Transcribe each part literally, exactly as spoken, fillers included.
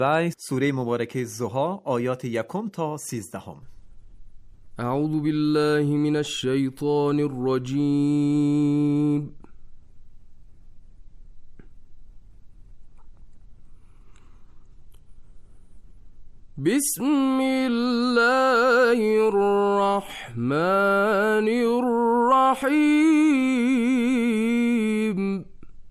و سوره مبارکه ضحی آیات یکم تا سیزدهم. اعوذ بالله من الشیطان الرجیم. بسم الله الرحمن الرحیم.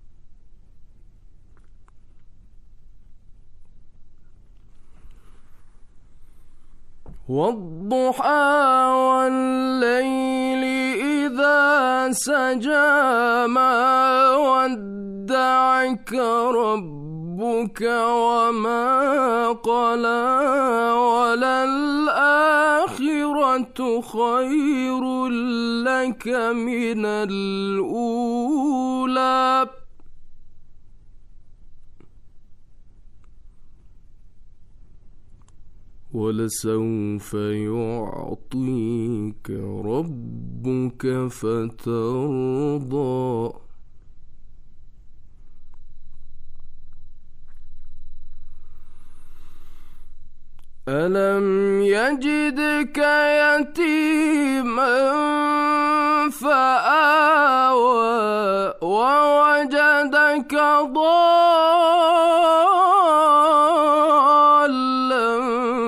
والضحى والليل إذا سجى ما ودعك ربك وما قلى وللآخرة خير لك من الأولى ولسوف يعطيك ربك فترضى. ألم يجدك يتيما فآوى ووجدك ضالا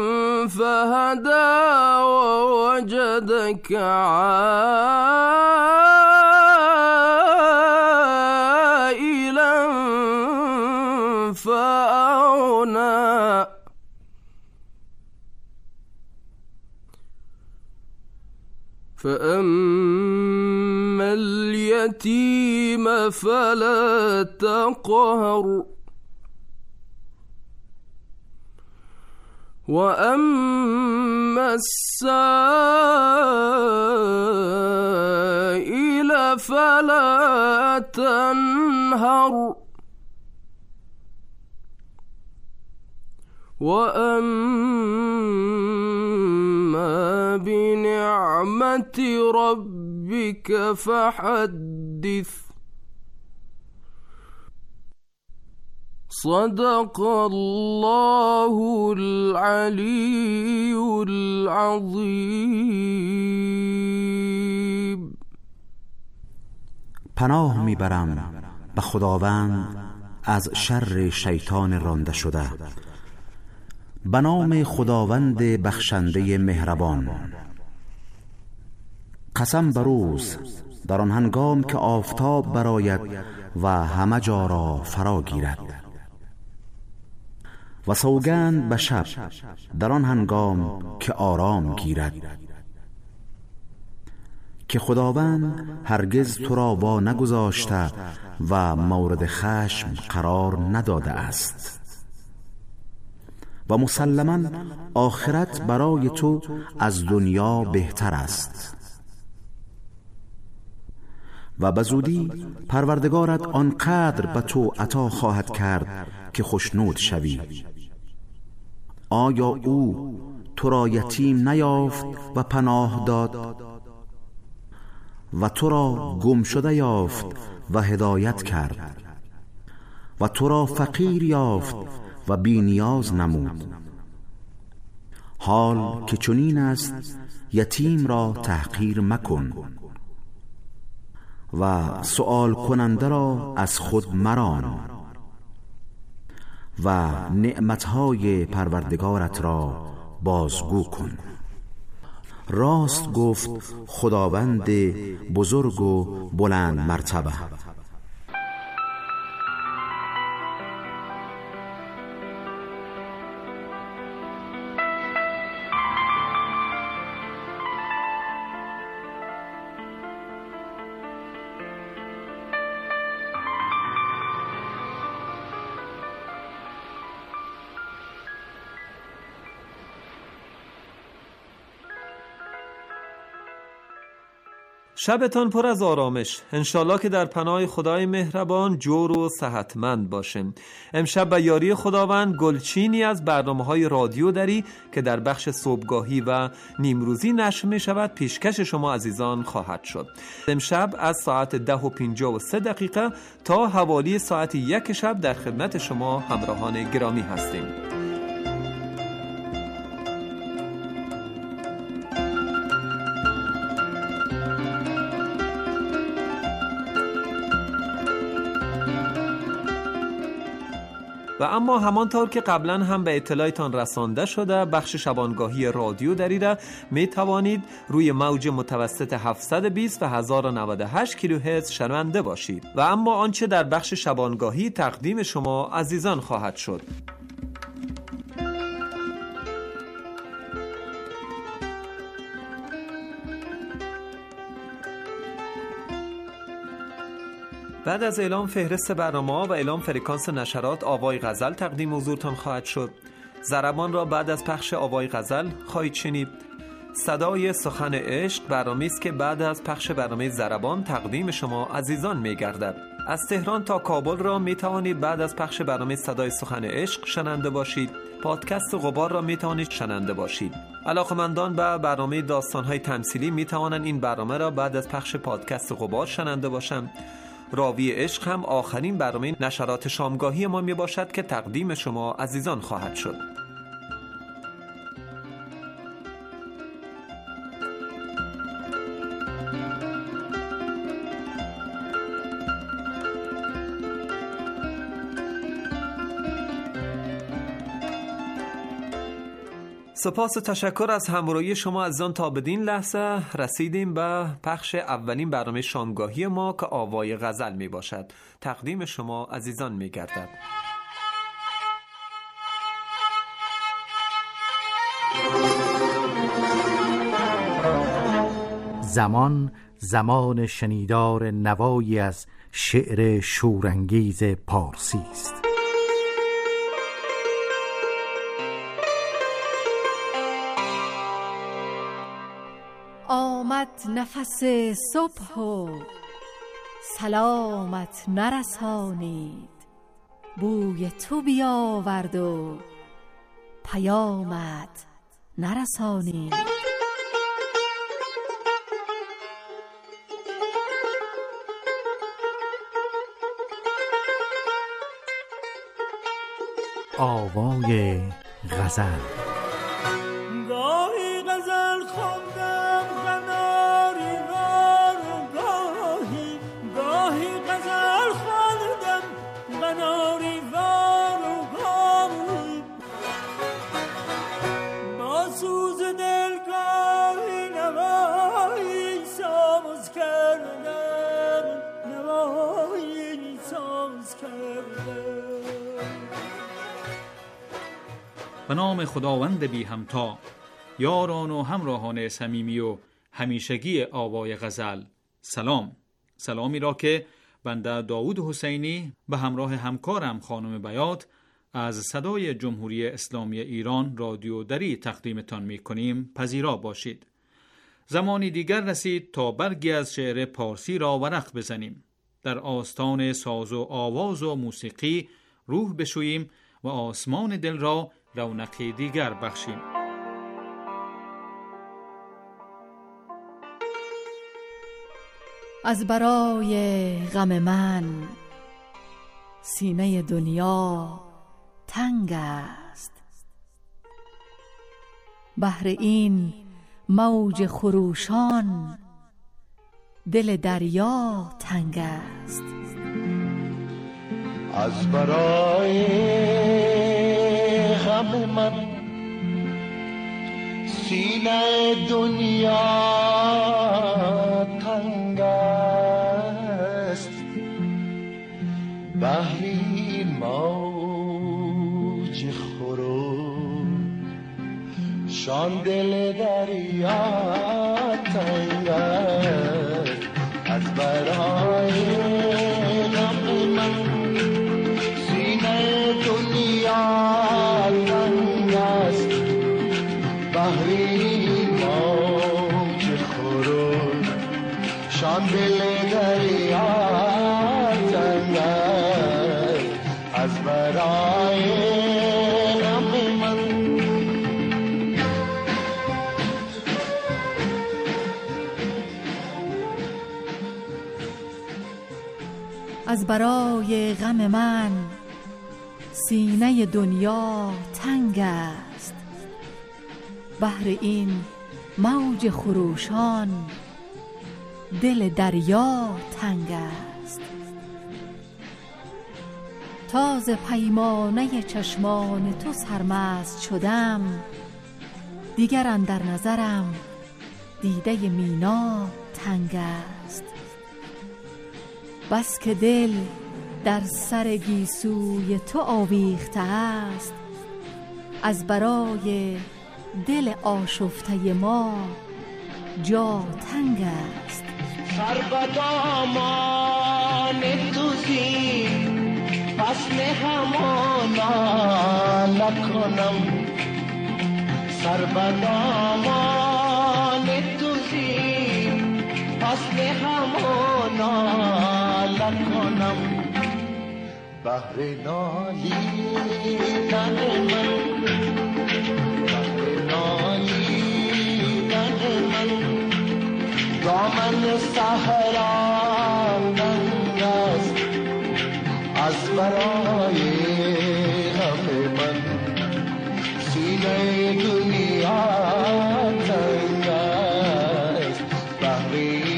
فهدى ووجدك عائلا فأغنى. فأما اليتيم فلا تقهر وأما السائل فلا تنهر وأما بنعمة ربك فحدث. صدق الله العلي العظیم. پناه میبرم به خداوند از شر شیطان رانده شده. به نام خداوند بخشنده مهربان. قسم بر روز در آن هنگام که آفتاب برآید و همه جا را فرا گیرد، و سوگند به شب در آن هنگام که آرام گیرد، که خداوند هرگز تو را وا نگذاشته و مورد خشم قرار نداده است. و مسلماً آخرت برای تو از دنیا بهتر است. و بزودی پروردگارت آنقدر به تو عطا خواهد کرد که خوشنود شوی. آیا او تو را یتیم نیافت و پناه داد و تو را گم شده یافت و هدایت کرد و تو را فقیر یافت و بی نیاز نمود؟ حال که چنین است یتیم را تحقیر مکن و سؤال کننده را از خود مران و نعمتهای پروردگارت را بازگو کن. راست گفت خداوند بزرگ و بلند مرتبه. شبتان پر از آرامش. انشالله که در پناه خدای مهربان جور و صحتمند باشیم. امشب به یاری خداوند گلچینی از برنامه‌های رادیو دری که در بخش صبحگاهی و نیمروزی نشر می شود پیشکش شما عزیزان خواهد شد. امشب از ساعت ده و پنجاه و سه دقیقه تا حوالی ساعت یک شب در خدمت شما همراهان گرامی هستیم. و اما همانطور که قبلا هم به اطلاعتان رسانده شده، بخش شبانگاهی رادیو دری را می توانید روی موج متوسط هفتصد و بیست و هزار و نود و هشت کیلوهرتز شنونده باشید. و اما آنچه در بخش شبانگاهی تقدیم شما عزیزان خواهد شد. بعد از اعلام فهرست برنامه‌ها و اعلام فرکانس نشرات، آوای غزل تقدیم حضورتان خواهد شد. ضربان را بعد از پخش آوای غزل خواهید شنید. صدای سخن عشق برنامه‌ای است که بعد از پخش برنامه ضربان تقدیم شما عزیزان می‌گردد. از تهران تا کابل را می‌توانید بعد از پخش برنامه صدای سخن عشق شنونده باشید. پادکست غبار را می‌توانید شنونده باشید. علاقه‌مندان به برنامه داستان‌های تمثیلی می‌توانند این برنامه را بعد از پخش پادکست غبار شنونده باشند. راوی عشق هم آخرین برنامه نشرات شامگاهی ما می باشد که تقدیم شما عزیزان خواهد شد. سپاس و تشکر از همراهی شما عزیزان. تا بدین لحظه رسیدیم به پخش اولین برنامه شامگاهی ما که آوای غزل می باشد. تقدیم شما عزیزان می گردد. زمان زمان شنیدار نوایی از شعر شورانگیز پارسی است. آمد نفس صبح و سلامت نرسانید، بوی تو بیاورد و پیامت نرسانید. آوای غزل. گاهی غزل خوندم قناری وار و گاهی گاهی غزل خوندم قناری وار و گاهی با سوز دل گاهی نوایی ساز کردم نوایی ساز کردم. به نام خداوند بی همتا، یاران و همراهان صمیمی و همیشگی آوای غزل، سلام. سلامی را که بنده داوود حسینی به همراه همکارم خانم بیات از صدای جمهوری اسلامی ایران رادیو دری تقدیمتان می کنیم پذیرا باشید. زمانی دیگر رسید تا برگی از شعر پارسی را ورق بزنیم، در آستان ساز و آواز و موسیقی روح بشوییم و آسمان دل را رونقی دیگر بخشیم. از برای غم من سینه دنیا تنگ است، بهر این موج خروشان دل دریا تنگ است. از برای غم من سینه دنیا تنگ است، بحری موج خروشان دل دریا تنگ است. از برای غم من سینه دنیا تنگ است، بحری موج خروشان دل دریا تنگ است. از برای غم من از برای غم من سینه دنیا تنگ است، بهر این موج خروشان دل دریا تنگ است. تاز پیمانه چشمان تو سرمست شدم، دیگر اندر نظرم دیده مینا تنگ است. بس که دل در سر گیسوی تو آویخته است، از برای دل آشفته ما جا تنگ است. سربدامان تو زین پس همانا نکنم، سربدامان تو زین پس همانا نکنم. بحر نالیدن من، بحر نالیدن من، دامن صحرا تنگ است، از برای غم من سینه دنیا تنگ است. بحر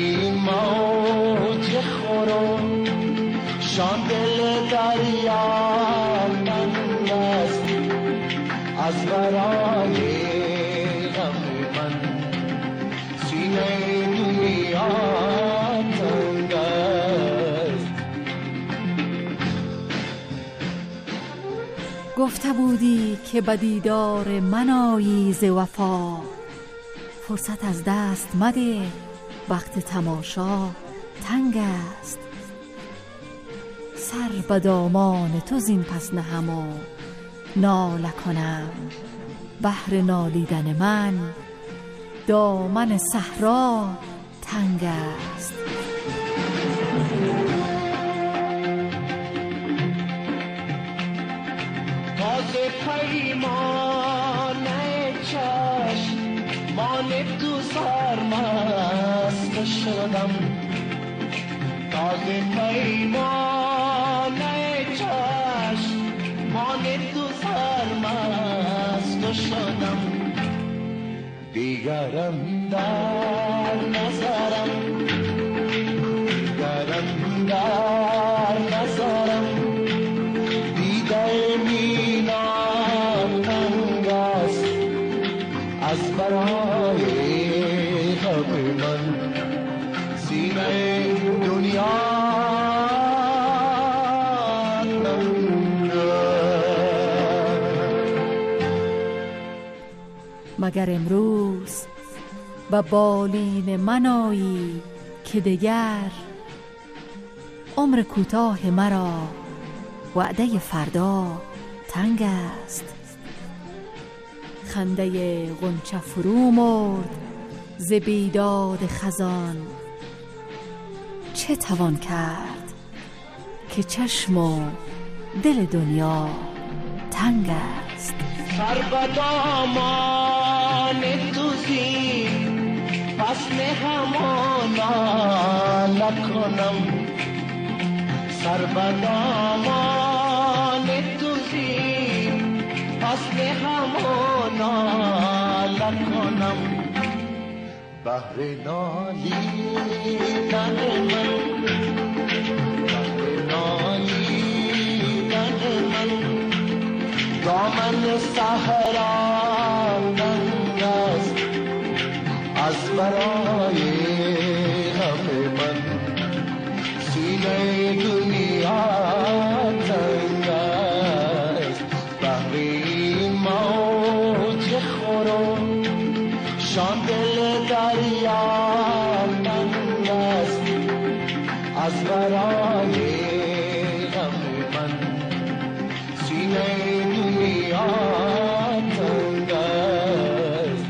موج خورم شان دل دریا تنگ است، از برای غم من سینه دنیا تنگ است. گفته بودی که به دیدار من آیی ز وفا، فرصت از دست مده وقت تماشا تنگ است. سر به دامان تو زین پس نهم و ناله کنم، بحر نالیدن من دامن صحرا تنگ است. تازه پیمانه چشم مانه تو سرمست شدم، تازه پیمانه چشم مانه تو سرمست شدم. دیگرم در نظرم، دیگرم در نظرم، دیده مینا تنگ است، از برای غم من سینه دنیا تنگ است. مگر امروز به بالین من آیی که دگر عمر کوتاه مرا وعده فردا تنگ است. خنده غنچه فرو مرد ز بیداد خزان، چه توان کرد که چشم و دل دنیا تنگ است. سربدامان تو زین پس همانا نکنم، سربدامان تو زین پس همانا نکنم. بحر نالیدن من، بحر نالیدن من، دامن صحرا تنگ است، از برای غم من سینه دنیا تنگ است. بحر موج خورم شان دل دریا تنگ است، از برای غم من سینه دنیا تنگ است.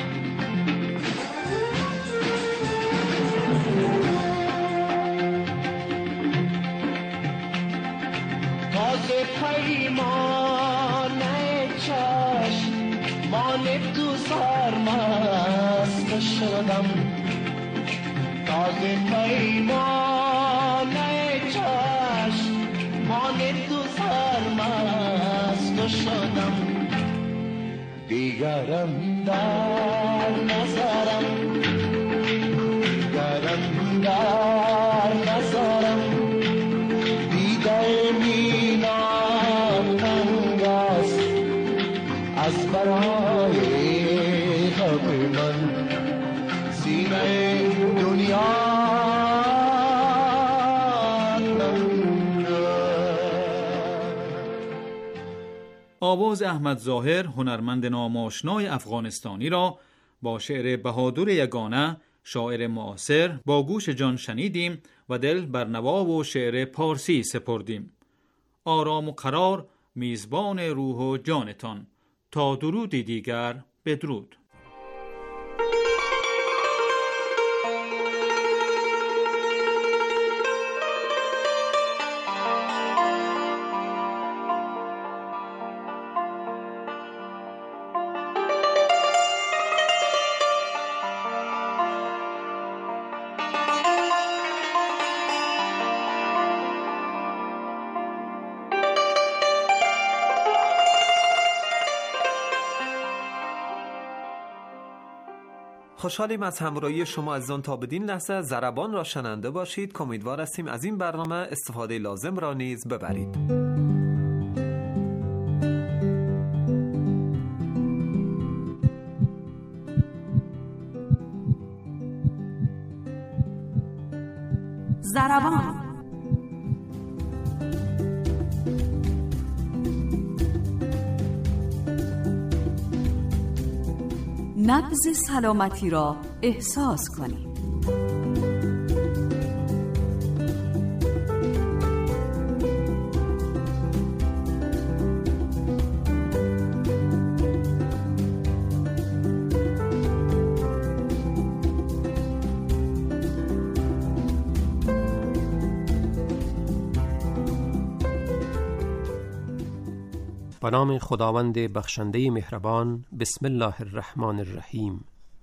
تازه پیمانه چشم مانه تو سرمست شدم، تازه پیمانه چشم مانه تو سرمست شدم. دیگرم در نظرم، دیگرم در نظرم، دیده مینا از برای خاک من سینه دنیا آواز احمد ظاهر هنرمند ناماشنای افغانستانی را با شعر بهادر یگانه شاعر معاصر با گوش جان شنیدیم و دل بر نوا و شعر پارسی سپردیم. آرام و قرار میزبان روح و جانتان. تا درودی دیگر بدرود. خوشحالیم از همراهی شما عزیزان. تا بدین لحظه ضربان را شنونده باشید که امیدوار هستیم از این برنامه استفاده لازم را نیز ببرید. ضربان نبض سلامتی را احساس کنید. به نام خداوند بخشنده مهربان. بسم الله الرحمن الرحیم.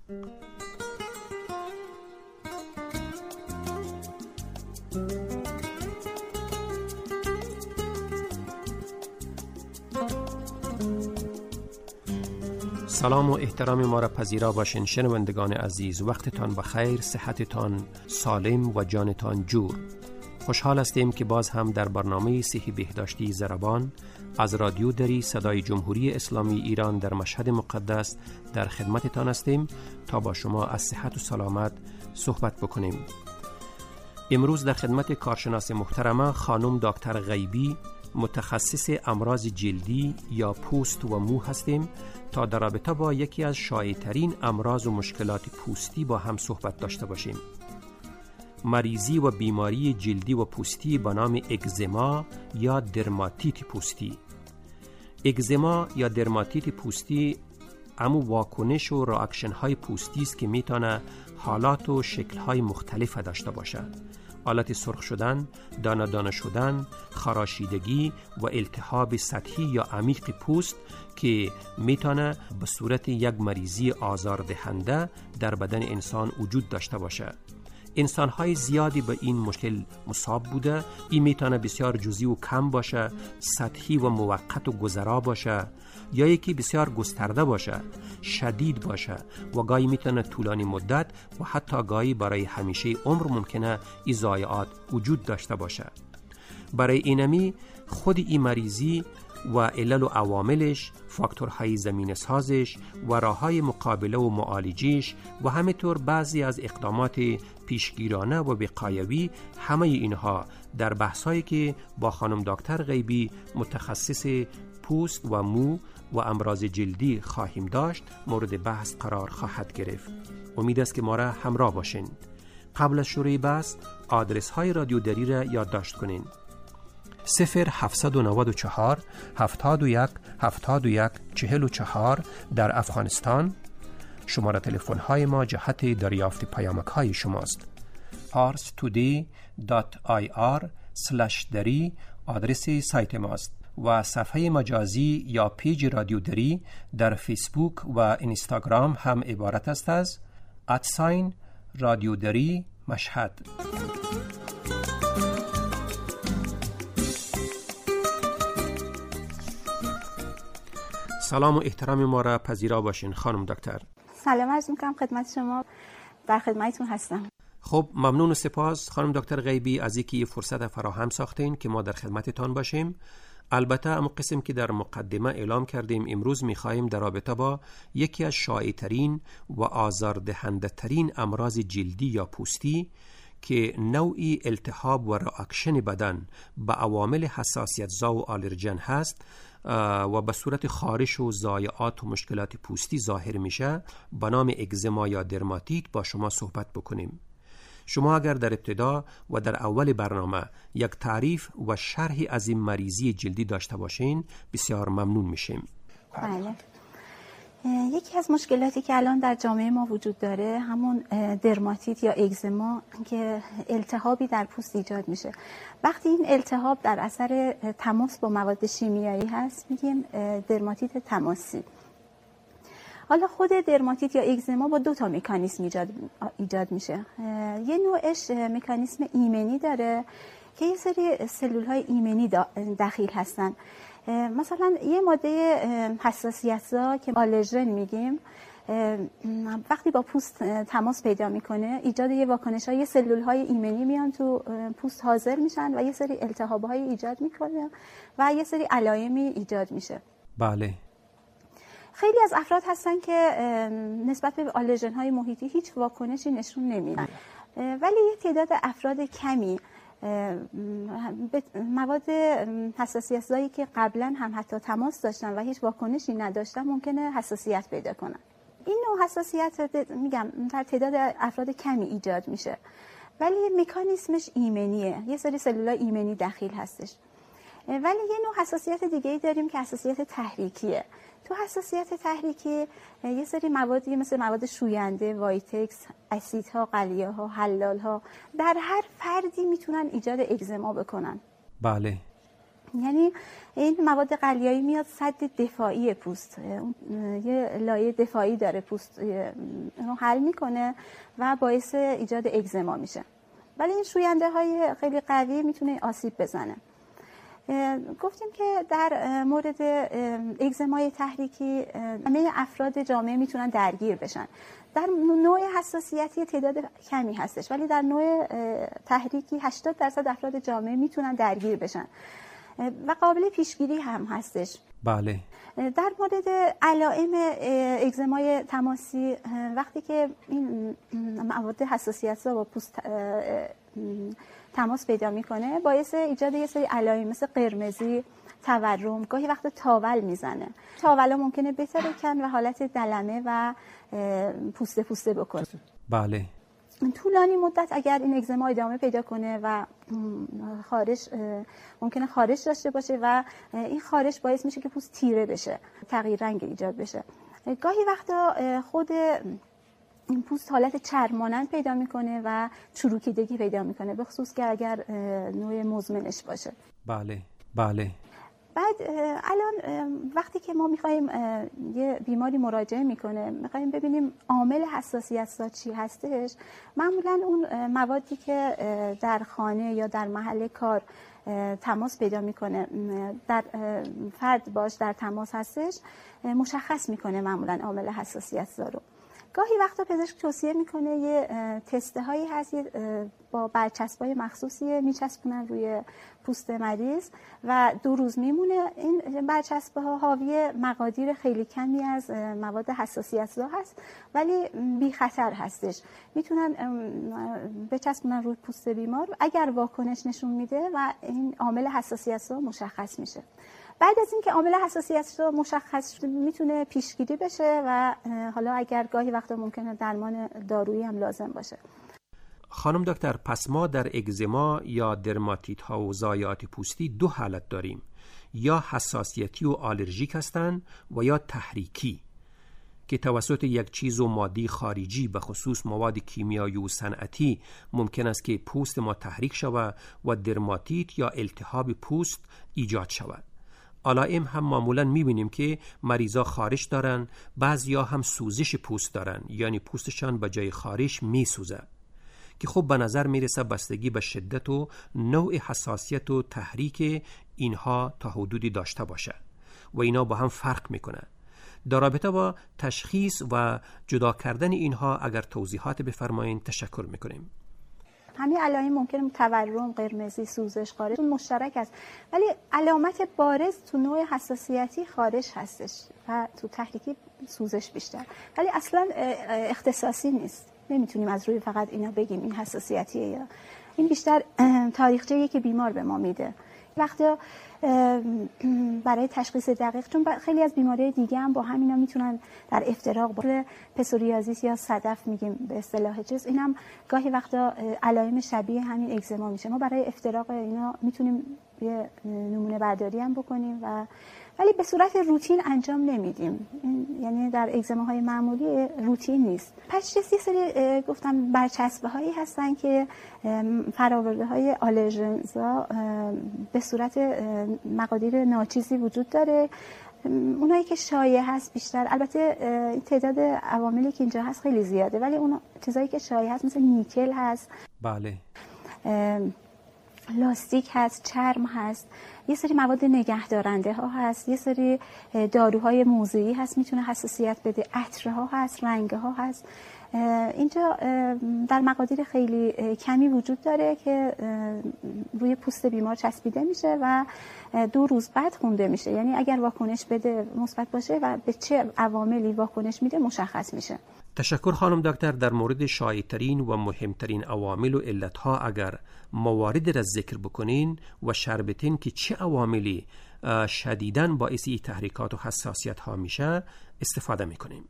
سلام و احترام ما را پذیرا باشین شنوندگان عزیز. وقتتان بخیر، صحتتان سالم و جانتان جور. خوشحال هستیم که باز هم در برنامه صحی بهداشتی ضربان از رادیو دری صدای جمهوری اسلامی ایران در مشهد مقدس در خدمتتان هستیم تا با شما از صحت و سلامت صحبت بکنیم. امروز در خدمت کارشناس محترمه خانم دکتر غیبی، متخصص امراض جلدی یا پوست و مو هستیم تا در رابطه با یکی از شایع‌ترین امراض و مشکلات پوستی با هم صحبت داشته باشیم. مریضی و بیماری جلدی و پوستی به نام اگزما یا درماتیت پوستی. اگزما یا درماتیت پوستی امو واکنش و راکشن های پوستی است که میتونه حالات و شکل های مختلف داشته باشه. حالت سرخ شدن، دانه دانه شدن، خراشیدگی و التهاب سطحی یا عمیق پوست که میتونه به صورت یک مریضی آزاردهنده در بدن انسان وجود داشته باشه. انسان‌های زیادی به این مشکل مصاب بوده. این میتونه بسیار جزئی و کم باشه، سطحی و موقت و گذرا باشه، یا یکی بسیار گسترده باشه، شدید باشه و گاهی میتونه طولانی مدت و حتی گاهی برای همیشه عمر ممکنه این ضایعات وجود داشته باشه. برای اینمی خود این مریضی و علل و عواملش، فاکتورهای زمینه سازش و راههای مقابله و معالجهش و همینطور بعضی از اقدامات پیشگیرانه و وقایوی، همه اینها در بحثایی که با خانم دکتر غیبی متخصص پوست و مو و امراض جلدی خواهیم داشت مورد بحث قرار خواهد گرفت. امید است که ما را همراه باشین. قبل از شروع بحث آدرس های رادیو دری را یادداشت کنین: صفر هفتصد و نود و چهار هفتاد و یک هفتاد و یک چهل و چهار در افغانستان. شماره تلفن های ما جهت دریافت پیامک های شماست. پارس تودی دات آی آر سلش دری آدرس سایت ماست و صفحه مجازی یا پیج رادیو دری در فیسبوک و اینستاگرام هم عبارت است از ادساین رادیو دری مشهد. سلام و احترام ما را پذیرا باشین خانم دکتر. سلام عرض می‌کنم خدمت شما، در خدمتتون هستم. خب ممنون و سپاس خانم دکتر غیبی از اینکه این فرصت فراهم ساختین که ما در خدمتتان باشیم. البته اما قسم که در مقدمه اعلام کردیم، امروز می‌خواهیم در رابطه با یکی از شایع‌ترین و آزاردهنده‌ترین امراض جلدی یا پوستی که نوعی التهاب و رئاکشن بدن به عوامل حساسیت زا و آلرژن هست و به صورت خارش و ضایعات و مشکلات پوستی ظاهر میشه، به نام اگزما یا درماتیت با شما صحبت بکنیم. شما اگر در ابتدا و در اول برنامه یک تعریف و شرحی از این مریضی جلدی داشته باشین بسیار ممنون میشیم. بله. یکی از مشکلاتی که الان در جامعه ما وجود داره همون درماتیت یا اگزما که التهابی در پوست ایجاد میشه. وقتی این التهاب در اثر تماس با مواد شیمیایی هست میگیم درماتیت تماسی. حالا خود درماتیت یا اگزما با دو تا مکانیسم ایجاد ایجاد میشه. یه نوعش مکانیسم ایمنی داره که یه سری سلول‌های ایمنی دخیل هستن. مثلا یه ماده حساسیت‌زا که آلرژن میگیم وقتی با پوست تماس پیدا میکنه ایجاد یه واکنش‌های یه سلول‌های ایمنی میان تو پوست حاضر میشن و یه سری التهاب‌های ایجاد میکنه و یه سری علائمی ایجاد میشه. بله. خیلی از افراد هستن که نسبت به آلرژن‌های محیطی هیچ واکنشی نشون نمیدن، ولی یه تعداد افراد کمی مواد حساسیت‌زایی که قبلا هم حتی تماس داشتن و هیچ واکنشی نداشتن ممکنه حساسیت پیدا کنن. این نوع حساسیت میگم در تعداد افراد کمی ایجاد میشه، ولی مکانیسمش ایمنیه، یه سری سلولای ایمنی دخیل هستش. ولی یه نوع حساسیت دیگه‌ای داریم که حساسیت تحریکیه. تو حساسیت تحریکی یه سری موادی مثل مواد شوینده، وایتکس، اسیدها، قلیه‌ها، حلال‌ها در هر فردی میتونن ایجاد اگزما بکنن. بله. یعنی این مواد قلیایی میاد سد دفاعی پوست، یه لایه دفاعی داره پوست، اونو حل میکنه و باعث ایجاد اگزما میشه. ولی این شوینده های خیلی قوی میتونه آسیب بزنه. گفتیم که در مورد اگزمای تحریکی همه افراد جامعه میتونن درگیر بشن. در نوع حساسیتی تعداد کمی هستش، ولی در نوع تحریکی هشتاد درصد افراد جامعه میتونن درگیر بشن و قابل پیشگیری هم هستش. بله. در مورد علائم اگزمای تماسی وقتی که این مواد حساسیت‌زا با پوست تماس پیدا میکنه باعث ایجاد یه سری علائم مثل قرمزی، تورم، گاهی وقت تاول میزنه. تاولا ممکنه بترکن و حالت دلمه و پوسته پوسته بکنه. بله. طولانی مدت اگر این اگزما ادامه پیدا کنه و خارش ممکنه خارش داشته باشه و این خارش باعث میشه که پوست تیره بشه، تغییر رنگ ایجاد بشه. گاهی وقتا خود این پوست حالت چرمانند پیدا میکنه و چروکیدگی پیدا میکنه، به خصوص که اگر نوع مزمنش باشه. بله بله. بعد الان وقتی که ما میخوایم یه بیماری مراجعه میکنه میخوایم ببینیم عامل حساسیت‌زا چی هستش، معمولا اون موادی که در خانه یا در محل کار تماس پیدا میکنه در فرد باش در تماس هستش مشخص میکنه معمولا عامل حساسیت‌زا رو. گاهی وقتا پزشک توصیه میکنه یه تسته هایی هست با برچسبای مخصوصی میچسبونن روی پوست مریض و دو روز میمونه. این برچسبه ها حاوی مقادیر خیلی کمی از مواد حساسیت‌زا هست ولی بی خطر هستش، میتونن بچسبونن روی پوست بیمار اگر واکنش نشون میده و این عامل حساسیت‌زا مشخص میشه. بعد از اینکه عامل حساسیت‌زا مشخص شده میتونه پیشگیری بشه و حالا اگر گاهی وقتا ممکنه درمان دارویی هم لازم باشه. خانم دکتر، پس ما در اگزما یا درماتیت ها و ضایعات پوستی دو حالت داریم، یا حساسیتی و آلرژیک هستند و یا تحریکی که توسط یک چیز و ماده خارجی به خصوص مواد کیمیایی و صنعتی ممکن است که پوست ما تحریک شود و درماتیت یا التهاب پوست ایجاد شود. علائم هم معمولا میبینیم که مریضا خارش دارن، بعضیا هم سوزش پوست دارن، یعنی پوستشان به جای خارش میسوزه که خب به نظر میرسه بستگی به شدت و نوع حساسیت و تحریک اینها تا حدودی داشته باشه و اینا با هم فرق میکنه. در رابطه با تشخیص و جدا کردن اینها اگر توضیحات بفرمایید تشکر میکنیم. همه علائم ممکنه تورم، قرمزی، سوزش، خارش اون مشترک است، ولی علامت بارز تو نوع حساسیتی خارش هستش و تو تحریکی سوزش بیشتر، ولی اصلا اختصاصی نیست. نمیتونیم از روی فقط اینا بگیم این حساسیتیه، یا این بیشتر تاریخچه‌ای که بیمار به ما میده. وقتی برای تشخیص دقیق، چون خیلی از بیماری دیگه هم با همینا میتونن در افتراق با پسوریازیس یا صدف میگیم به اصطلاح چیز، اینم گاهی وقتا علائم شبیه همین اگزما میشه. ما برای افتراق اینا میتونیم یه نمونه برداری هم بکنیم و ولی به صورت روتین انجام نمیدیم، یعنی در اگزماهای معمولی روتین نیست. پچ‌تست یه سری گفتم برچسبه هایی هستن که فراورده های آلرژنزا به صورت مقادیر ناچیزی وجود داره. اونایی که شایع هست بیشتر، البته تعداد عواملی که اینجا هست خیلی زیاده، ولی اون چیزایی که شایع هست مثل نیکل هست، بله، لاستیک هست، چرم هست، یه سری مواد نگهدارنده ها هست، یه سری داروهای موضعی هست میتونه حساسیت بده، عطرها هست، رنگها هست. اینجا در مقادیر خیلی کمی وجود داره که روی پوست بیمار چسبیده میشه و دو روز بعد خونده میشه، یعنی اگر واکنش بده مثبت باشه و به چه عواملی واکنش میده مشخص میشه. تشکر خانم دکتر. در مورد شایع‌ترین و مهمترین عوامل و علتها اگر مواردی را ذکر بکنین و شربتین که چه عواملی شدیداً باعث تحریکات و حساسیت ها میشه استفاده میکنیم.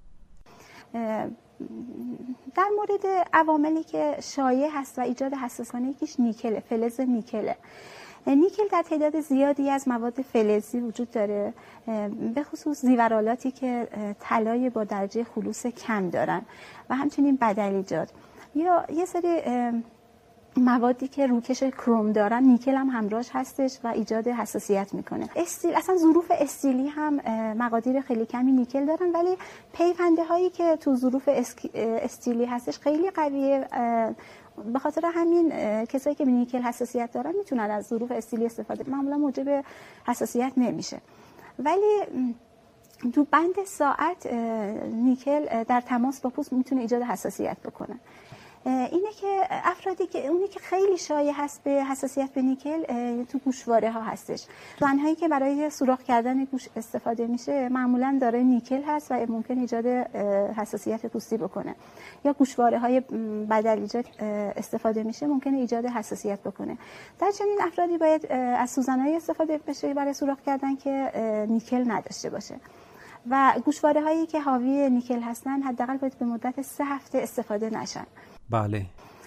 در مورد عواملی که شایع هست و ایجاد حساسیت کنه، یکیش نیکل، فلز نیکله. نیکل در تعداد زیادی از مواد فلزی وجود داره، به خصوص زیورالاتی که طلای با درجه خلوص کم دارن و همچنین بدلیجات، یا یه سری موادی که روکش کروم دارن، نیکل هم همراهش هستش و ایجاد حساسیت میکنه. استیل، اصلا ظروف استیلی هم مقادیر خیلی کمی نیکل دارن، ولی پیونده هایی که تو ظروف استیلی هستش خیلی قویه. به خاطر همین کسایی که به نیکل حساسیت دارن میتونن از ظروف استیلی استفاده، معمولا موجب حساسیت نمیشه. ولی تو بند ساعت نیکل در تماس با پوست میتونه ایجاد حساسیت بکنه. اینه که افرادی که اونی که خیلی شایع هست به حساسیت به نیکل تو گوشواره ها هستش. زنهایی که برای سوراخ کردن گوش استفاده میشه معمولا داره نیکل هست و ممکن ایجاد حساسیت پوستی بکنه، یا گوشواره های بدلیجات استفاده میشه ممکن ایجاد حساسیت بکنه. در چنین افرادی باید از سوزن‌های استفاده بشه برای سوراخ کردن که نیکل نداشته باشه و گوشواره هایی که حاوی نیکل هستن حداقل باید به مدت سه هفته استفاده نشن. بله.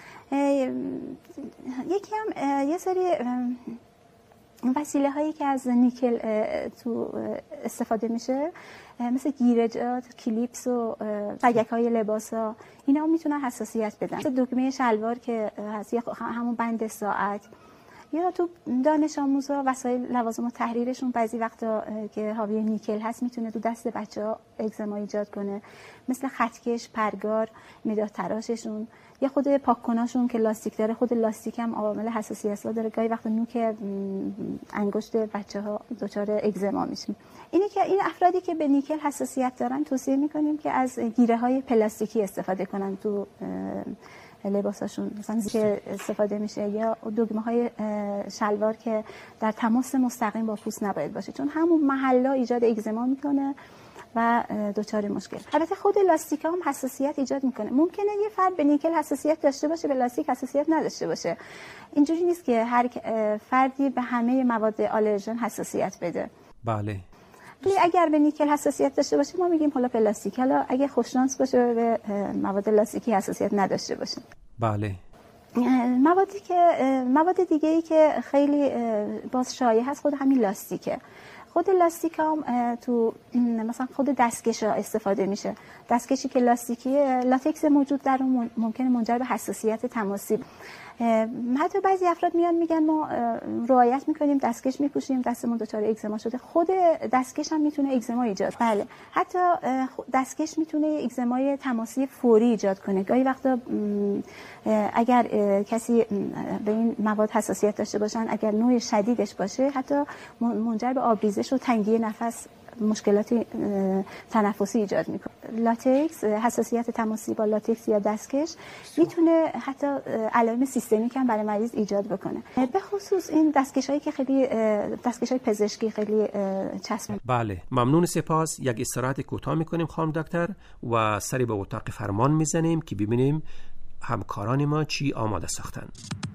یکی هم یه سری وسیله هایی که از نیکل تو استفاده میشه مثل گیرجات، کلیپس و سگک های لباس ها، اینا هم میتونن حساسیت بدن. دکمه شلوار که هست، یا همون بند ساعت، یا تو دانش آموزا وسایل لوازم و تحریرشون بعضی وقتا که حاوی نیکل هست میتونه تو دست بچه‌ها اگزما ایجاد کنه، مثل خطکش، پرگار، مداد تراششون، یا خود پاککناشون که لاستیک داره. خود لاستیک هم عوامل حساسیت داره، گاهی وقتا نوک انگشت بچه‌ها دچار اگزما میشه. اینه که این افرادی که به نیکل حساسیت دارن توصیه میکنیم که از گیره‌های پلاستیکی استفاده کنن تو لباساشون، مثلا که استفاده میشه، یا دگمه های شلوار که در تماس مستقیم با پوست نباید باشه، چون همون محلا ایجاد اگزما میکنه و دچار مشکل. البته خود لاستیک هم حساسیت ایجاد میکنه. ممکنه یه فرد به نیکل حساسیت داشته باشه، به لاستیک حساسیت نداشته باشه. اینجوری نیست که هر فردی به همه مواد آلرژن حساسیت بده. بله. ولی اگر به نیکل حساسیت داشته باشه ما میگیم حالا پلاستیک، حالا اگه خوششانس باشه به مواد لاستیکی حساسیت نداشته باشه. بله. موادی که مواد دیگه‌ای که خیلی باز شایع هست خود همین لاستیکه. خود لاستیک هم تو مثلا خود دستکش ها استفاده میشه. دستکشی که لاستیکیه، لاتکس موجود در اون ممکنه منجر به حساسیت تماسی. حتی بعضی افراد میان میگن ما رعایت میکنیم، دستکش میپوشیم، دستمون دچار اگزما شده. خود دستکش هم میتونه اگزما ایجاد کنه. بله. حتی دستکش میتونه اگزمای تماسی فوری ایجاد کنه. گاهی وقتا اگر کسی به این مواد حساسیت داشته باشن، اگر نوع شدیدش باشه، حتی منجر به آبریزش گرمایش و تنگی نفس مشکلات تنفسی ایجاد میکنه. لاتکس، حساسیت تماسی با لاتکس یا دستکش میتونه حتی علائم سیستمیک هم برای مریض ایجاد بکنه. به خصوص این دستکشایی که خیلی دستکشای پزشکی خیلی چسب. بله، ممنون. سپاس. یک استراحت کوتاه میکنیم خانم دکتر و سری به اتاق فرمان میزنیم که ببینیم همکاران ما چی آماده ساختن.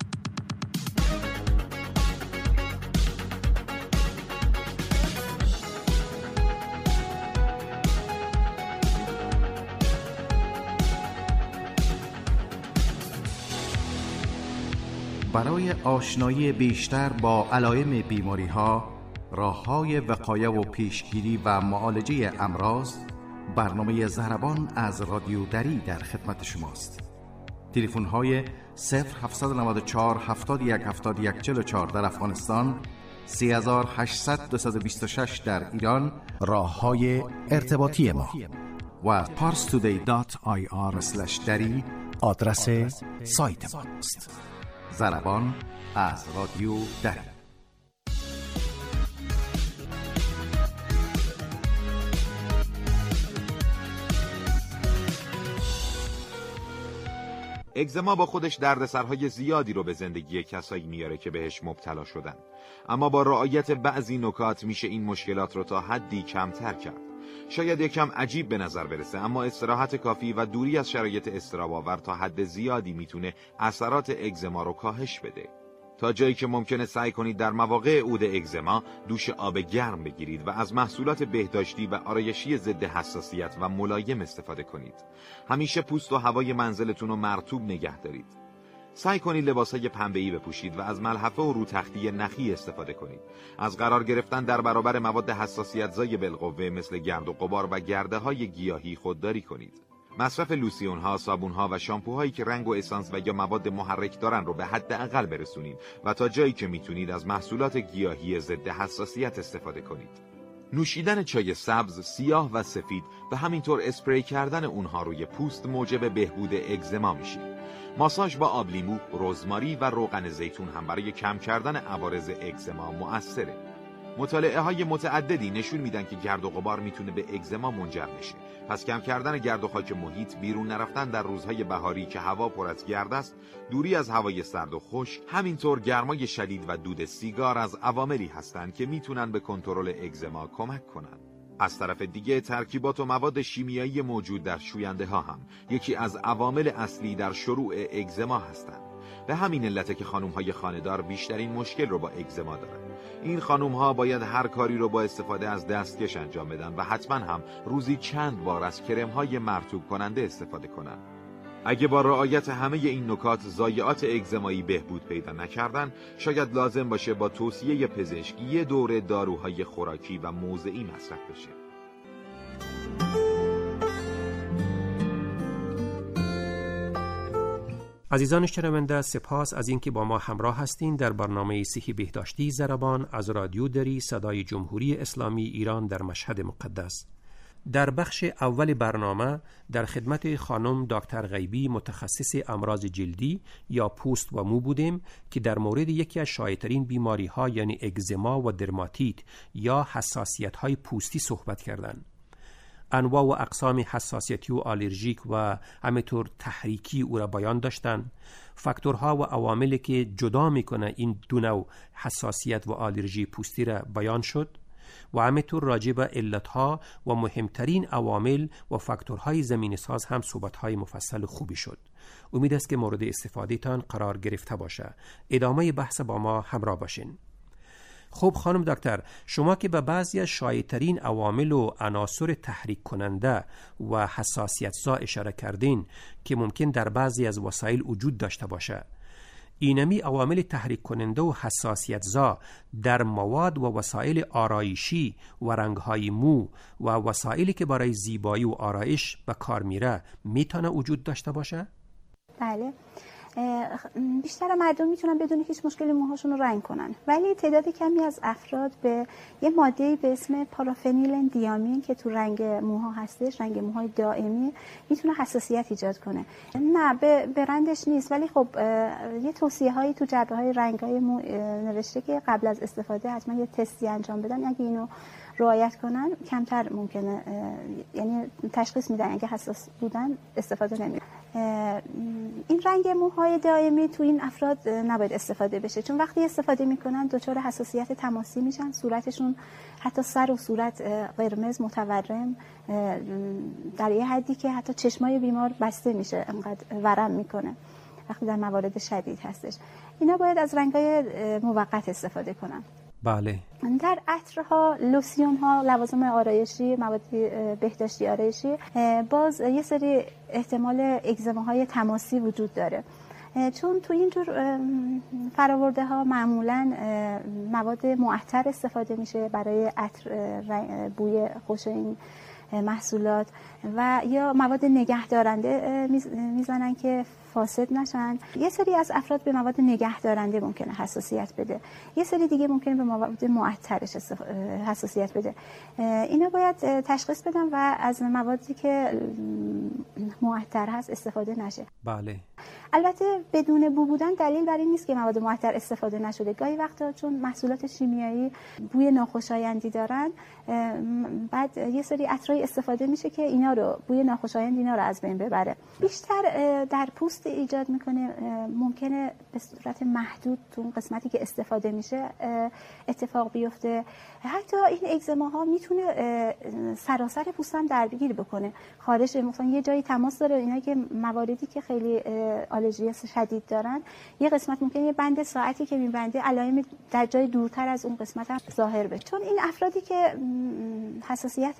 برای آشنایی بیشتر با علائم بیماری‌ها، راه‌های وقایه و پیشگیری و معالجه امراض، برنامه ضربان از رادیو دری در خدمت شماست. تلفن‌های صفر هفت نه چهار هفتاد و یک هفتاد و یک چهل و چهار در افغانستان، سه هشت صفر دو دو شش در ایران، راه‌های ارتباطی ما و پارس تودی دات آی آر اسلش دری آدرس سایت ماست. ضربان از رادیو دری. اگزما با خودش دردسرهای زیادی رو به زندگی کسایی میاره که بهش مبتلا شدن، اما با رعایت بعضی نکات میشه این مشکلات رو تا حدی کمتر کرد. شاید یکم عجیب به نظر برسه، اما استراحت کافی و دوری از شرایط اضطراب‌آور تا حد زیادی میتونه اثرات اگزما رو کاهش بده. تا جایی که ممکنه سعی کنید در مواقع عود اگزما دوش آب گرم بگیرید و از محصولات بهداشتی و آرایشی ضد حساسیت و ملایم استفاده کنید. همیشه پوست و هوای منزلتون رو مرطوب نگه دارید. سعی کنید لباسای پنبه‌ای بپوشید و از ملحفه و روتختی نخی استفاده کنید. از قرار گرفتن در برابر مواد حساسیت‌زای بالقوه مثل گرد و غبار و گرده‌های گیاهی خودداری کنید. مصرف لوسیون‌ها، صابون‌ها و شامپوهایی که رنگ و اسانس و یا مواد محرک دارن رو به حداقل برسونید و تا جایی که میتونید از محصولات گیاهی ضد حساسیت استفاده کنید. نوشیدن چای سبز، سیاه و سفید و همینطور اسپری کردن اونها روی پوست موجب بهبود اگزما میشه. ماساژ با آب لیمو، رزماری و روغن زیتون هم برای کم کردن عوارض اگزما مؤثره. مطالعه های متعددی نشون میدن که گرد و غبار میتونه به اگزما منجر بشه. پس کم کردن گرد و خاک محیط، بیرون نرفتن در روزهای بهاری که هوا پر از گرد است، دوری از هوای سرد و خشک، همینطور گرمای شدید و دود سیگار از عواملی هستند که میتونن به کنترل اگزما کمک کنن. از طرف دیگه ترکیبات و مواد شیمیایی موجود در شوینده ها هم یکی از عوامل اصلی در شروع اگزما هستند. به همین علته که خانم های خانه‌دار بیشترین مشکل رو با اگزما دارن. این خانم ها باید هر کاری رو با استفاده از دستکش انجام بدن و حتما هم روزی چند بار از کرم های مرطوب کننده استفاده کنن. اگه با رعایت همه این نکات ضایعات اگزمایی بهبود پیدا نکردن، شاید لازم باشه با توصیه پزشکی یه دوره داروهای خوراکی و موضعی مصرف بشه. عزیزان شنونده، سپاس از اینکه با ما همراه هستین در برنامه صحی بهداشتی ضربان از رادیو دری صدای جمهوری اسلامی ایران در مشهد مقدس. در بخش اول برنامه در خدمت خانم دکتر غیبی متخصص امراض جلدی یا پوست و مو بودیم که در مورد یکی از شایع‌ترین بیماری‌ها یعنی اگزما و درماتیت یا حساسیت‌های پوستی صحبت کردند. انواع و اقسام حساسیتی و آلرژیک و همینطور تحریکی او را بیان داشتند. فاکتورها و عواملی که جدا میکنه این دو نوع حساسیت و آلرژی پوستی را بیان شد و همینطور راجع به علتها و مهمترین عوامل و فاکتورهای زمینه ساز هم صحبت‌های مفصل خوبی شد. امید است که مورد استفاده تان قرار گرفته باشه. ادامه بحث با ما همراه باشین. خب خانم دکتر، شما که به بعضی از شایع‌ترین عوامل و عناصر تحریک کننده و حساسیت زا اشاره کردین که ممکن در بعضی از وسایل وجود داشته باشه، اینمی عوامل تحریک کننده و حساسیت زا در مواد و وسایل آرایشی و رنگ‌های مو و وسایلی که برای زیبایی و آرایش به کار میره میتونه وجود داشته باشه؟ بله. بیشتر مردم میتونن بدون هیچ مشکلی موهاشون رو رنگ کنن، ولی تعداد کمی از افراد به یه ماده‌ای به اسم پارافنیل دیامین که تو رنگ موها هستش، رنگ موهای دائمی، میتونه حساسیت ایجاد کنه. نه به برندش نیست، ولی خب یه توصیه هایی تو جعبه های رنگ های مو نوشته که قبل از استفاده حتما یه تستی انجام بدن. اگه اینو رعایت کنن کمتر ممکنه، یعنی تشخیص میدن اگه حساس بودن استفاده نمیکنن. این رنگ موهای دائمی تو این افراد نباید استفاده بشه، چون وقتی استفاده میکنن دچار حساسیت تماسی میشن، صورتشون حتی سر و صورت قرمز متورم در یه حدی که حتی چشمای بیمار بسته میشه، انقدر ورم میکنه وقتی در موارد شدید هستش. اینا باید از رنگ‌های موقت استفاده کنن. بله. در عطرها، لوسیون ها، لوازم آرایشی، مواد بهداشتی آرایشی، باز یه سری احتمال اگزما های تماسی وجود داره، چون تو این جور فراورده ها معمولا مواد معطر استفاده میشه برای عطر بوی خوش این محصولات، و یا مواد نگه دارنده میزنن که فاسد نشن. یه سری از افراد به مواد نگه دارنده ممکنه حساسیت بده، یه سری دیگه ممکنه به مواد معطرش حساسیت بده. اینا باید تشخیص بدن و از موادی که معطر هست استفاده نشه. بله. البته بدون بو بودن دلیل بر این نیست که مواد معطر استفاده نشده. گاهی وقتا چون محصولات شیمیایی بوی ناخوشایندی دارن، بعد یه سری عطرای استفاده میشه که اینا رو بوی ناخوشایند اینا رو از بین ببره. بیشتر در پوست ایجاد میکنه، ممکنه به صورت محدود تو اون قسمتی که استفاده میشه اتفاق بیفته. حتی این اگزماها میتونه سراسر پوست هم درگیر بکنه، خارج مثلا یه جایی تماس داره. اینا که مواردی که خیلی آلرژی شدید دارن، یه قسمت ممکنه یه بند ساعتی که میبنده علائم در جای دورتر از اون قسمت هم ظاهر بشه. چون این افرادی که حساسیت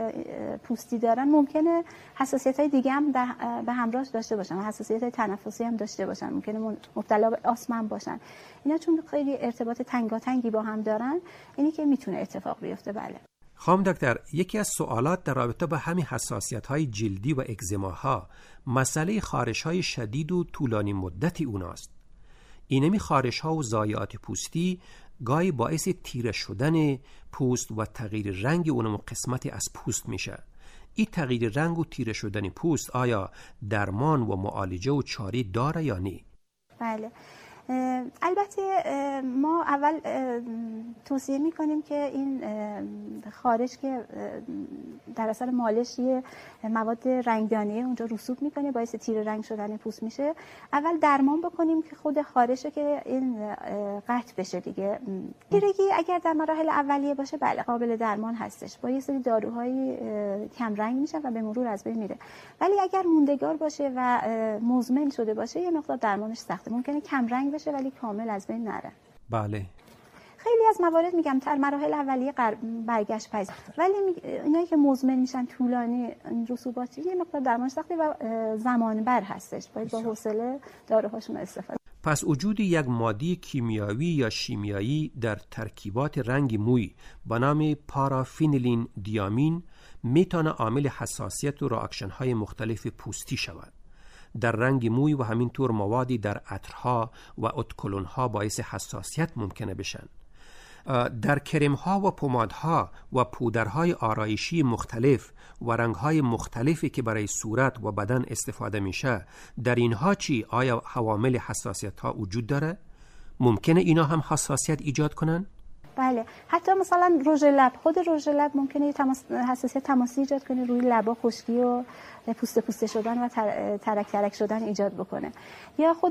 پوستی دارن ممکنه حساسیت‌های دیگه هم به همراه داشته باشن، حساسیت تنفسی هم داشته باشن، ممکنه مبتلا به آسم هم باشن. اینا چون خیلی ارتباط تنگاتنگی با هم دارن، اینی که میتونه اتفاق بیفته. بله. خانم دکتر، یکی از سوالات در رابطه با همین حساسیت‌های جلدی و اگزماها مسئله خارش‌های شدید و طولانی مدتی اوناست. اینمی خارش‌ها و ضایعات پوستی گاهی باعث تیره شدن پوست و تغییر رنگ اونم قسمتی از پوست میشه. این تغییر رنگ و تیره شدن پوست آیا درمان و معالجه و چاره داره یا نه؟ بله. البته ما اول توصیه میکنیم که این خارش که در اثر مالش یه مواد رنگدانه اونجا رسوب میکنه، باعث تیره رنگ شدن پوست میشه. اول درمان بکنیم که خود خارشه که این قطع بشه دیگه. تیرگی اگر در مراحل اولیه باشه بله قابل درمان هستش، با یه سری داروهای کم رنگ میشه و به مرور از بین میره. ولی اگر موندگار باشه و مزمن شده باشه یه مقدار درمانش سخته، ممکنه کم رنگ بشه ولی کامل از بین نره. بله. خیلی از موارد میگم در مراحل اولیه برگشت پذیر، ولی اینایی که مزمن میشن طولانی رسوباتی یه مقدار درمانش سخته و زمان بر هستش، باید با حوصله داروهاشون استفاده. پس وجود یک ماده کیمیایی یا شیمیایی در ترکیبات رنگ موی به نام پارافینیلین دیامین میتونه عامل حساسیت و راکشن های مختلف پوستی شود. در رنگ موی و همینطور موادی در عطرها و ادکلونها باعث حساسیت ممکنه بشن. در کرمها و پمادها و پودرهای آرایشی مختلف و رنگهای مختلفی که برای صورت و بدن استفاده میشه، در اینها چی؟ آیا عوامل حساسیت ها وجود داره؟ ممکنه اینا هم حساسیت ایجاد کنن؟ بله. حتی مثلا رژ لب، خود رژ لب ممکنه تماس، حساسیت تماسی ایجاد کنه، روی لبا خشکی و پوسته پوسته شدن و ترک ترک شدن ایجاد بکنه. یا خود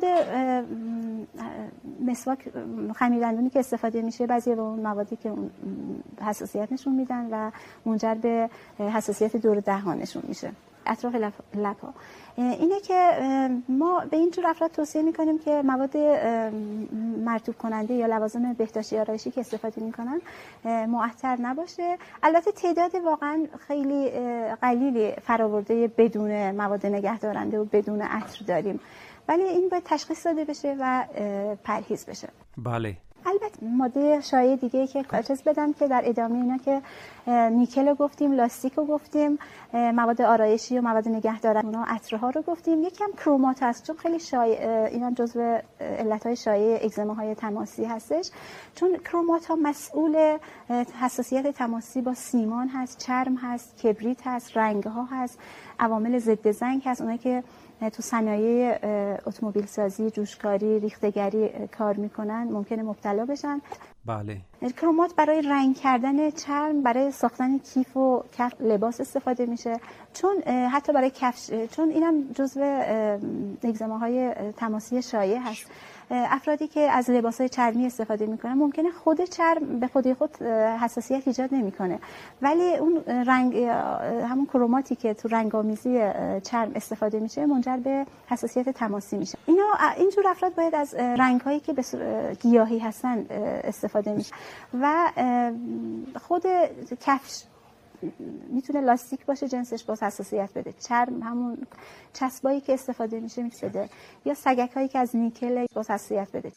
مسواک، خمیردندونی که استفاده میشه، بعضی از اون موادی که حساسیت نشون میدن و منجر به حساسیت دور دهان نشون میشه، اطراف لب ها. اینه که ما به این جور افراد توصیه میکنیم که مواد مرطوب کننده یا لوازم بهداشتی آرایشی که استفاده میکنن معطر نباشه. البته تعداد واقعا خیلی قلیلی فراورده بدون مواد نگه دارنده و بدون عطر داریم، ولی این باید تشخیص داده بشه و پرهیز بشه. بله. البته ماده شایع دیگه که اجازه بدم که در ادامه اینا که نیکل رو گفتیم، لاستیک رو گفتیم، مواد آرایشی و مواد نگهدارنده، عطرها رو گفتیم. یکم کرومات هست چون خیلی شایع، اینا جزو علتهای شایع اگزماهای تماسی هستش، چون کرومات ها مسئول حساسیت تماسی با سیمان هست، چرم هست، کبریت هست، رنگ ها هست، عوامل ضد زنگ هست، اونایی که تو صنایع اتومبیل سازی، جوشکاری، ریختگری کار میکنن ممکنه مبتلا بشن. بله. کرومات برای رنگ کردن چرم، برای ساختن کیف و کف لباس استفاده میشه، چون حتی برای کفش، چون اینم جزو اگزماهای تماسی شایع هست. افرادی که از لباسهای چرمی استفاده میکنن ممکنه خود چرم به خودی خود حساسیت ایجاد نمیکنه، ولی اون رنگ، همون کروماتی که تو رنگامیزی چرم استفاده میشه منجر به حساسیت تماسی میشه. اینا اینجور افراد باید از رنگهایی که به گیاهی هستن استفاده میشه و خود کفش میتونه لاستیک باشه، جنسش باز حساسیت بده. چرم همون چسبایی که استفاده میشه میشه، یا سگک هایی که از نیکل باز حساسیت بده.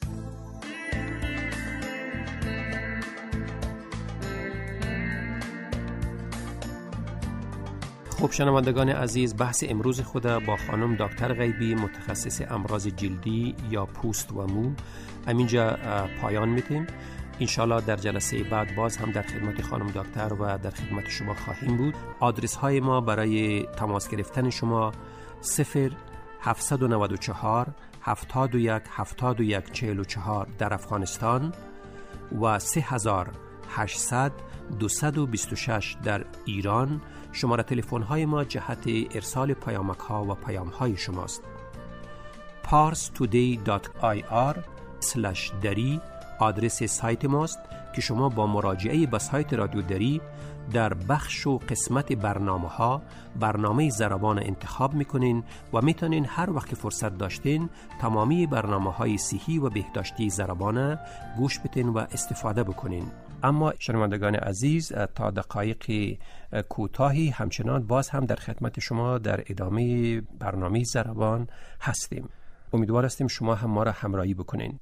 خب شنوندگان عزیز، بحث امروز خود با خانم دکتر غیبی، متخصص امراض جلدی یا پوست و مو، همینجا پایان میدیم. انشالله در جلسه بعد باز هم در خدمت خانم دکتر و در خدمت شما خواهیم بود. آدرس های ما برای تماس گرفتن شما صفر هفتصد و نود و چهار هفتاد و یک هفتاد و یک چهل و چهار در افغانستان و سه هزار و هشتصد دویست و بیست و شش در ایران. شماره تلفن های ما جهت ارسال پیامک ها و پیام های شماست. پارس تودی دات آی آر اسلش دری آدرس سایت ماست که شما با مراجعه به سایت رادیو دری در بخش و قسمت برنامه ها برنامه ضربان انتخاب میکنین و میتونین هر وقت فرصت داشتین تمامی برنامه های صحی و بهداشتی ضربان گوش بدین و استفاده بکنین. اما شنوندگان عزیز، تا دقایق کوتاهی همچنان باز هم در خدمت شما در ادامه برنامه ضربان هستیم. امیدوار هستیم شما هم ما را همراهی بکنین.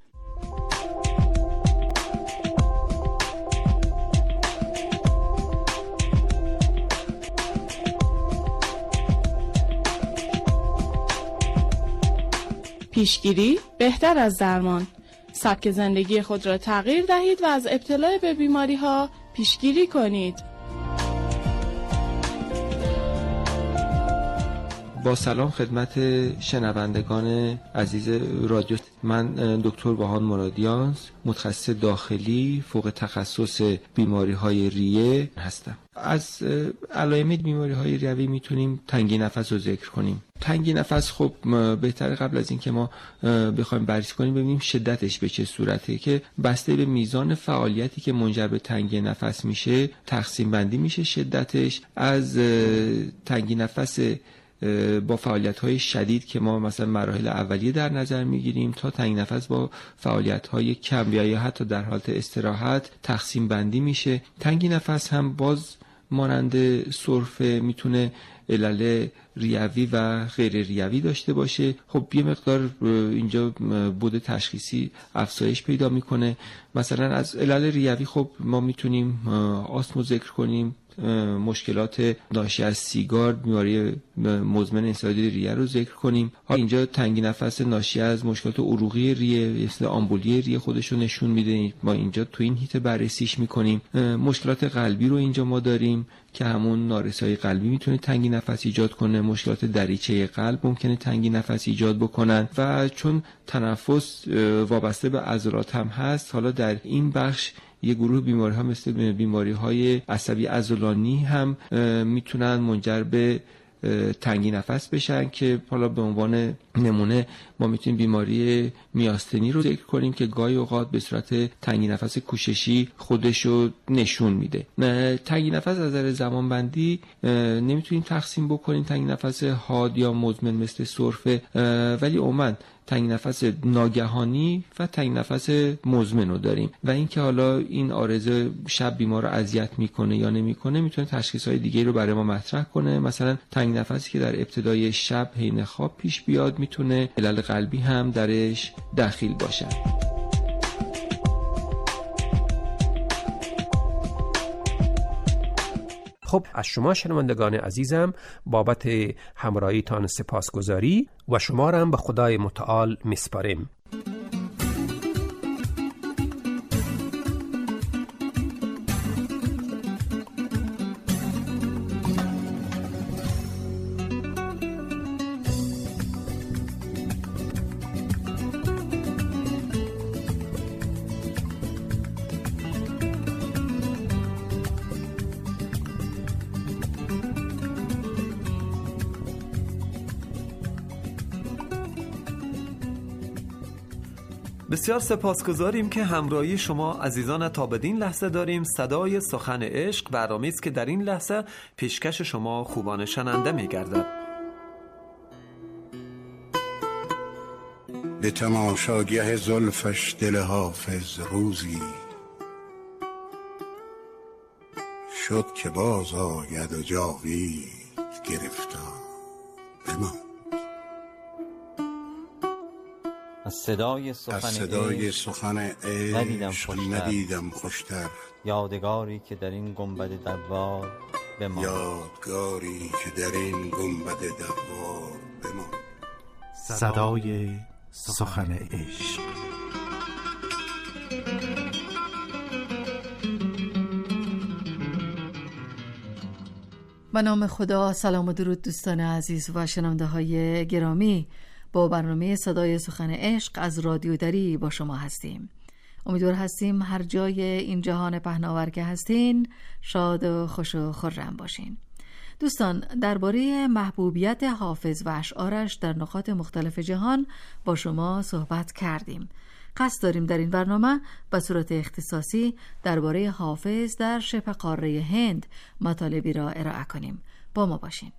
پیشگیری بهتر از درمان. سبک زندگی خود را تغییر دهید و از ابتلا به بیماری ها پیشگیری کنید. با سلام خدمت شنوندگان عزیز رادیو، من دکتر بهان مرادیان، متخصص داخلی فوق تخصص بیماری های ریه هستم. از علائم بیماری های ریوی میتونیم تنگی نفس رو ذکر کنیم. تنگی نفس خب بهتره قبل از این که ما بخوایم بررسی کنیم ببینیم شدتش به چه صورته، که بسته به میزان فعالیتی که منجر به تنگی نفس میشه تقسیم بندی میشه شدتش. از تنگی نفس با فعالیت‌های شدید که ما مثلا مراحل اولیه در نظر می‌گیریم تا تنگ نفس با فعالیت‌های کم یا حتی در حالت استراحت تقسیم بندی میشه. تنگی نفس هم باز مانند سرفه میتونه علل ریوی و غیر ریوی داشته باشه. خب یه مقدار اینجا بود تشخیصی افزایش پیدا میکنه. مثلا از علل ریوی خب ما میتونیم آسمو ذکر کنیم، مشکلات ناشی از سیگار، بیماری مزمن انسداد ریه رو ذکر کنیم. حالا اینجا تنگی نفس ناشی از مشکلات عروقی ریه، مثل آمبولی ریه خودش رو نشون میده، ما اینجا تو این هیت بررسیش میکنیم. مشکلات قلبی رو اینجا ما داریم که همون نارسایی قلبی میتونه تنگی نفس ایجاد کنه. مشکلات دریچه قلب ممکنه تنگی نفس ایجاد بکنن و چون تنفس وابسته به عضلات هم هست، حالا در این بخش یه گروه بیماری ها مثل بیماری های عصبی عضلانی هم میتونن منجر به تنگی نفس بشن که حالا به عنوان نمونه ما میتونیم بیماری میاستنی رو ذکر کنیم که گاهی اوقات به صورت تنگی نفس کوششی خودشو نشون میده. تنگی نفس از نظر زمان بندی نمیتونیم تقسیم بکنیم تنگی نفس حاد یا مزمن مثل سرفه، ولی عموما تنگی نفس ناگهانی و تنگی نفس مزمن رو داریم و اینکه حالا این عارضه شب بیمار رو اذیت میکنه یا نمیکنه میتونه تشخیص‌های دیگه رو برای ما مطرح کنه. مثلا تنگی نفسی که در ابتدای شب حین خواب پیش بیاد میتونه علل قلبی هم درش دخیل باشه. خب از شما شنوندگان عزیزم بابت همراهیتان سپاسگزاری و شما را هم به خدای متعال میسپاریم. بسیار سپاسگزاریم که همراهی شما عزیزان تا بدین لحظه داریم. صدای سخن عشق برنامه‌ای است که در این لحظه پیشکش شما خوبان شنونده می‌گردد. به تماشاگه زلفش دل حافظ روزی شد که باز آید و جاوید گرفتار بمان. از صدای سخن, از صدای سخن عشق ندیدم خوشتر. ندیدم خوشتر یادگاری که در این گنبد دوار بمان. یادگاری که در این گنبد دوار بمان. صدای سخن عشق. به نام خدا. سلام و درود دوستان عزیز و شنونده های گرامی، با برنامه صدای سخن عشق از رادیو دری با شما هستیم. امیدوار هستیم هر جای این جهان پهناور که هستین شاد و خوش و خرم باشین. دوستان، درباره محبوبیت حافظ و اشعارش در نقاط مختلف جهان با شما صحبت کردیم. قصد داریم در این برنامه به صورت اختصاصی درباره حافظ در شبه قاره هند مطالبی را ارائه کنیم. با ما باشین.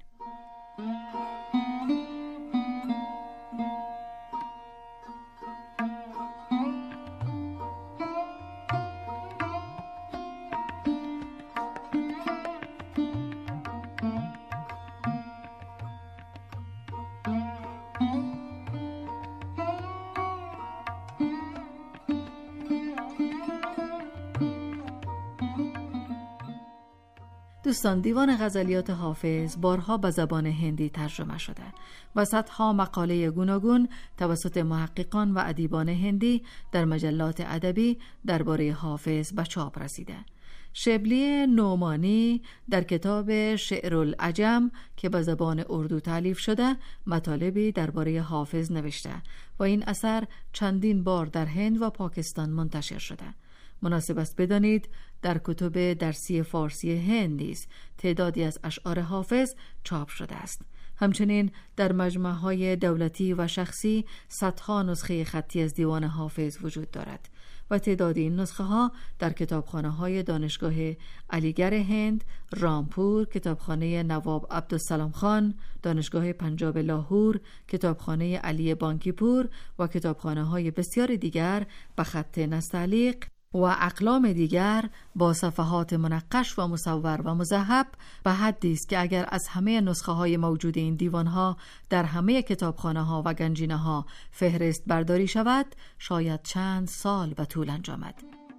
دوستان، دیوان غزلیات حافظ بارها به زبان هندی ترجمه شده و صدها مقاله گوناگون توسط محققان و ادیبان هندی در مجلات ادبی درباره حافظ به چاپ رسیده. شبلی نعمانی در کتاب شعر العجم که به زبان اردو تالیف شده مطالبی درباره حافظ نوشته و این اثر چندین بار در هند و پاکستان منتشر شده. مناسب است بدانید در کتب درسی فارسی هند نیز تعدادی از اشعار حافظ چاپ شده است. همچنین در مجمع‌های دولتی و شخصی صدها نسخه خطی از دیوان حافظ وجود دارد و تعداد این نسخه ها در کتابخانه‌های دانشگاه علیگڑھ هند، رامپور، کتابخانه نواب عبدالسلام خان، دانشگاه پنجاب لاهور، کتابخانه علی بانکی پور و کتابخانه‌های بسیار دیگر به خط نستعلیق و اقلام دیگر با صفحات منقش و مصور و مذهب به حدی است که اگر از همه نسخه های موجود این دیوان ها در همه کتابخانه ها و گنجینه ها فهرست برداری شود شاید چند سال به طول انجامد.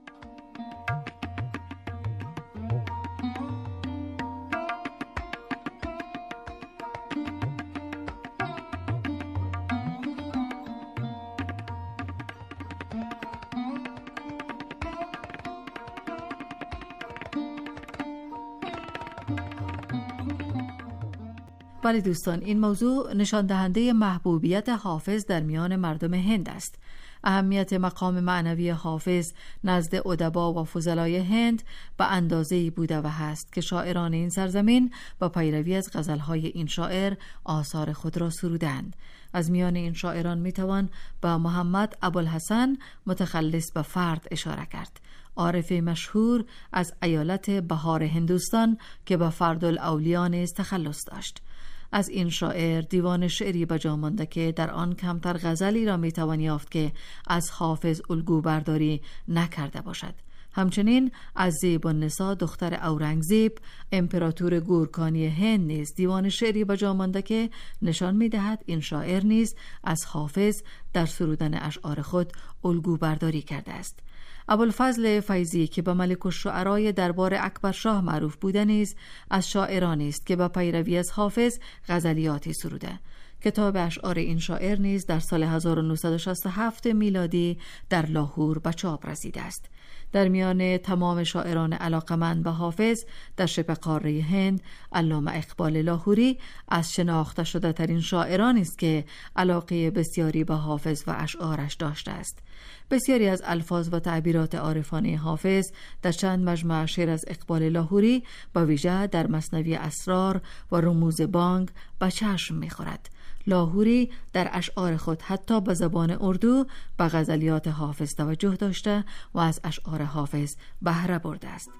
ولی دوستان، این موضوع نشان دهنده محبوبیت حافظ در میان مردم هند است. اهمیت مقام معنوی حافظ نزد ادبا و فضلای هند به اندازه‌ای بوده و هست که شاعران این سرزمین با پیروی از غزلهای این شاعر آثار خود را سرودند. از میان این شاعران میتوان به محمد ابوالحسن متخلص به فرد اشاره کرد، عارف مشهور از ایالت بهار هندوستان که به فردالاولیا نیز تخلص داشت. از این شاعر دیوان شعری به جا مانده که در آن کمتر غزلی را میتوان یافت که از حافظ الگو برداری نکرده باشد. همچنین از زیب النساء دختر اورنگزیب امپراتور گورکانی هند نیز دیوان شعری به جا مانده که نشان میدهد این شاعر نیز از حافظ در سرودن اشعار خود الگو برداری کرده است. ابوالفضل فیضی که به ملک الشعرای دربار اکبر شاه معروف بوده نیز از شاعرانی است که با پیروی از حافظ غزلیاتی سروده. کتاب اشعار این شاعر نیز در سال هزار و نهصد و شصت و هفت میلادی در لاهور به چاپ رسیده است. در میان تمام شاعران علاقمند به حافظ در شبه قاره هند، علامه اقبال لاهوری از شناخته شده ترین شاعران است که علاقه بسیاری به حافظ و اشعارش داشته است. بسیاری از الفاظ و تعبیرات عارفانه حافظ در چند مجموعه شعر از اقبال لاهوری با ویژه در مثنوی اسرار و رموز بانگ به چشم می‌خورد. لاهوری در اشعار خود حتی به زبان اردو به غزلیات حافظ توجه داشته و از اشعار حافظ بهره برده است.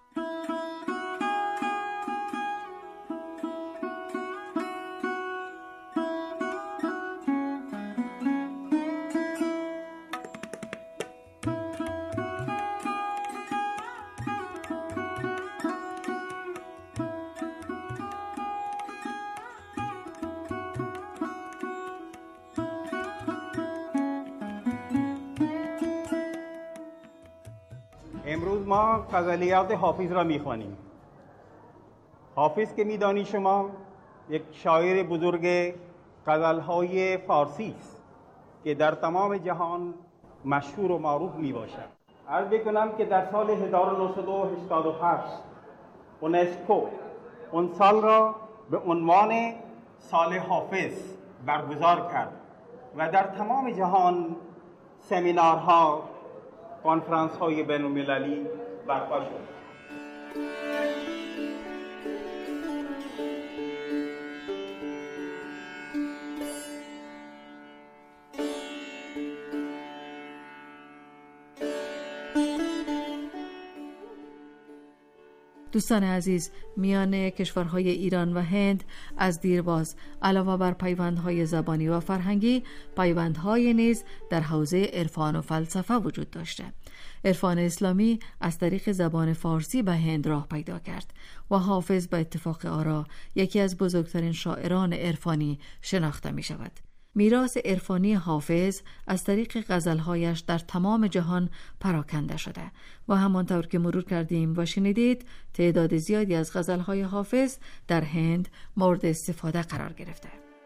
امروز ما غزلیات حافظ را میخوانیم. حافظ که میدانی شما یک شاعر بزرگ غزلهای فارسی است که در تمام جهان مشهور و معروف می باشد. عرض بکنم که در سال هزار و نهصد و هشتاد و هشت اونسکو اون سال را به عنوان سال حافظ برگزار کرد و در تمام جهان سمینارها، کنفرانس های بین المللی برپا شد. دوستان عزیز، میان کشورهای ایران و هند از دیرباز علاوه بر پیوندهای زبانی و فرهنگی، پیوندهای نیز در حوزه عرفان و فلسفه وجود داشته. عرفان اسلامی از طریق زبان فارسی به هند راه پیدا کرد و حافظ به اتفاق آرا یکی از بزرگترین شاعران عرفانی شناخته می شود. میراث عرفانی حافظ از طریق غزلهایش در تمام جهان پراکنده شده و همانطور که مرور کردیم و شنیدید، تعداد زیادی از غزلهای حافظ در هند مورد استفاده قرار گرفته.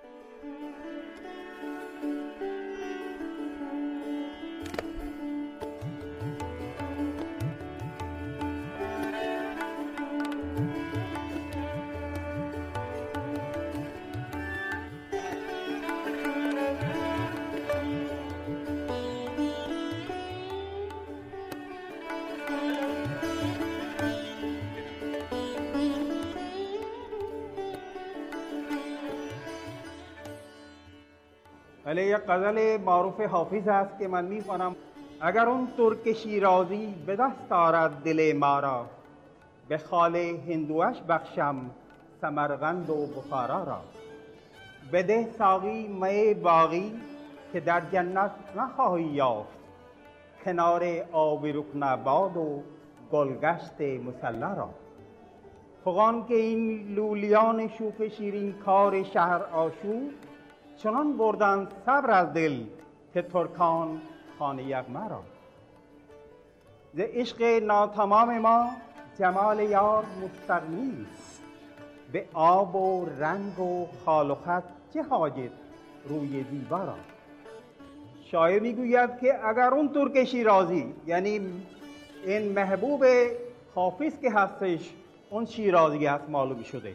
ولی یک غزل معروف حافظ است که من میخوانم: اگر اون ترک شیرازی به دست آرد دل ما را، به خال هندوش بخشم سمرقند و بخارا را. بده ساقی می باقی که در جنت نخواهی یافت، کنار آب رکناباد و گلگشت مسلا را. فغان که این لولیان شوخ شیرین کار شهر آشوب، چنان بردن صبر از دل که ترکان خانه یغما را. ز عشق ناتمام ما جمال یار مستغنی است، به آب و رنگ و خال و خط چه حاجت روی زیبا را. شاعر میگوید که اگر اون ترک شیرازی، یعنی این محبوب حافظ که هستش، اون شیرازی هست معلوم شده،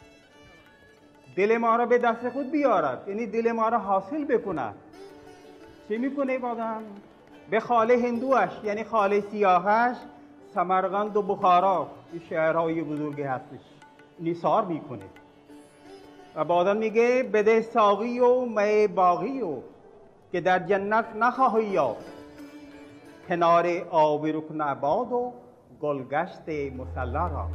دل ما را به دست خود بیارد، یعنی دل ما را حاصل بکند، چه میکنه بادم؟ به خال هندوش، یعنی خال سیاهش، سمرقند و بخارا، این شهرهای بزرگی هستش، نثار میکنه. و بعدم میگه بده ساقی و می باقی و که در جنت نخواهی یافت، کنار آب رکناباد و گلگشت مسلا را.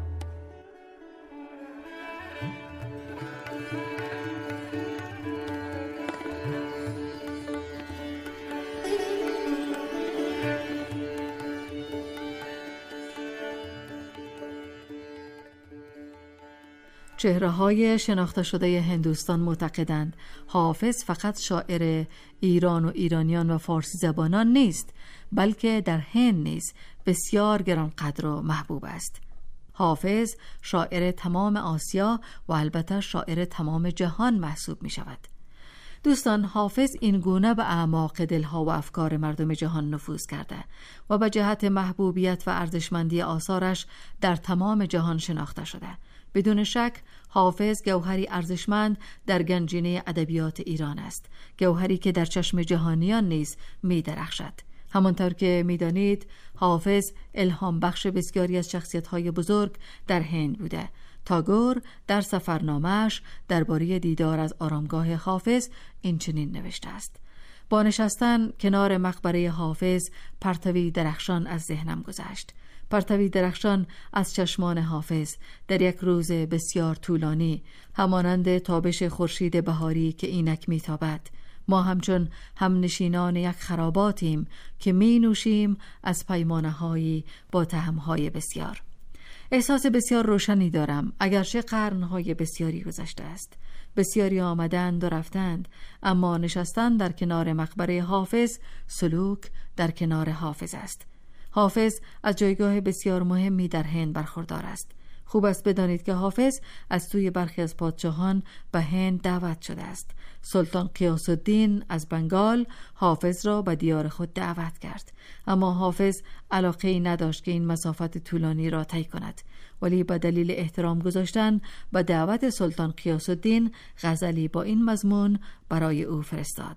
چهره‌های شناخته شده هندوستان معتقدند حافظ فقط شاعر ایران و ایرانیان و فارسی زبانان نیست، بلکه در هند نیز بسیار گرانقدر و محبوب است. حافظ شاعر تمام آسیا و البته شاعر تمام جهان محسوب می شود. دوستان، حافظ این گونه به اعماق دلها و افکار مردم جهان نفوذ کرده و به جهت محبوبیت و ارزشمندی آثارش در تمام جهان شناخته شده. بدون شک حافظ گوهری ارزشمند در گنجینه ادبیات ایران است، گوهری که در چشم جهانیان نیز می درخشد. همانطور که می دانید حافظ الهام بخش بسیاری از شخصیت‌های بزرگ در هند بوده. تاگور در سفرنامه‌اش درباره دیدار از آرامگاه حافظ این چنین نوشته است: با نشستن کنار مقبره حافظ پرتوی درخشان از ذهنم گذشت. پرتوی درخشان از چشمان حافظ در یک روز بسیار طولانی، همانند تابش خورشید بهاری که اینک میتابد. ما همچون هم نشینان یک خراباتیم که می نوشیم از پیمانه هایی با طعم‌های بسیار. احساس بسیار روشنی دارم، اگرچه قرن‌های بسیاری گذشته است. بسیاری آمدند و رفتند، اما نشستن در کنار مقبره حافظ سلوک در کنار حافظ است. حافظ از جایگاه بسیار مهمی در هند برخوردار است. خوب است بدانید که حافظ از سوی برخی از پادشاهان به هند دعوت شده است. سلطان غیاث الدین از بنگال حافظ را به دیار خود دعوت کرد، اما حافظ علاقه‌ای نداشت که این مسافت طولانی را طی کند، ولی به دلیل احترام گذاشتن به دعوت سلطان غیاث الدین غزلی با این مضمون برای او فرستاد: